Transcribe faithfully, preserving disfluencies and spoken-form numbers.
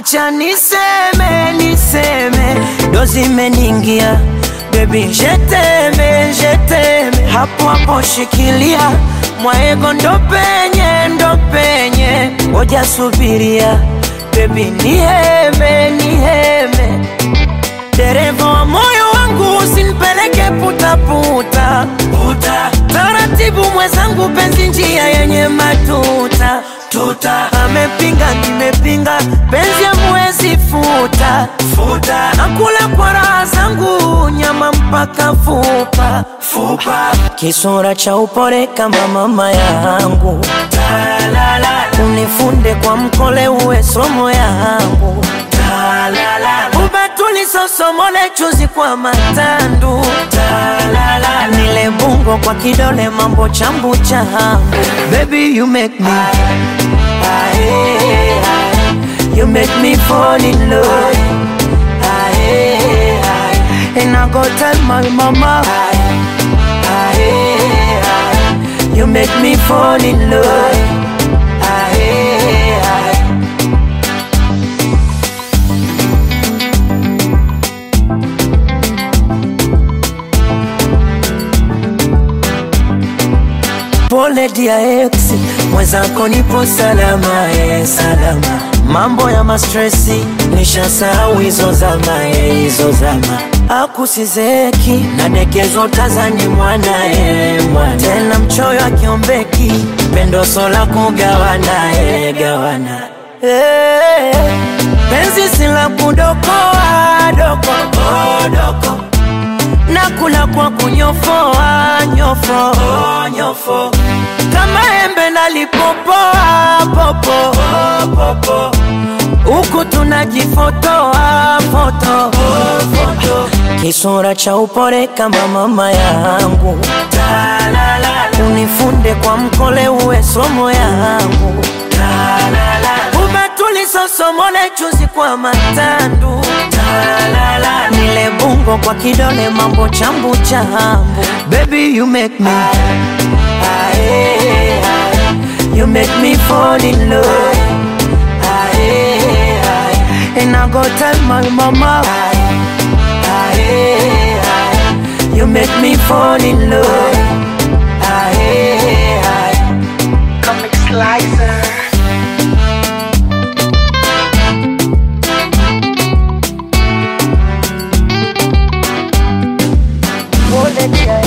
acha niseme, niseme, dozi imeningia. Baby, jeteme, jeteme, hapo hapo shikilia. Mwaego ndo penye, ndo penye, oja subiria. Baby, niheme, niheme, dereva wa moyo wangu usinipeleke puta puta puta. Taratibu mwezangu, penzi njia yenye matuta tuta. Amepinga nimepinga, penzi hamwezi futa futa. Nakula kwa raha zangu, nyama mpaka fupa fupa. Kisura cha upole kama mama yangu, unifunde kwa mkole uwe somo yangu. Ubatuli sosomole chuzi kwa matandu. Nile bungo kwa kidole mambo chambu changu. Baby, you make me, you make me fall in love. And I go tell my mama, you make me fall in love. Pole dia ex, mwenzako nipo salama, eh, salama. Mambo ya mastresi, nishasahau hizo zama, eh, hizo zama. Akusizeki, nadekezo tazani mwana, eh, mwana. Tena mchoyo akiombeki, pendo sola kugawana, eh, gawana. Eh, penzi sila kudokoa, doko, oh, doko. Nakula kwa kunyofoa, nyofo, oh, nyofo. Kama embe nalipopoa, popo, oh, popo. Uku tunajifotoa, foto, oh, foto. Kisura cha upole kama mama yangu, unifunde kwa mkole uwe somo yangu. Ubatuli sosomole chuzi kwa matandu. Nile bungo kwa kidole mambo chambu chambu. Baby, you make me, you make me fall in love. And I go tell my mama, you make me fall in love. Comic Slicer. Pole dia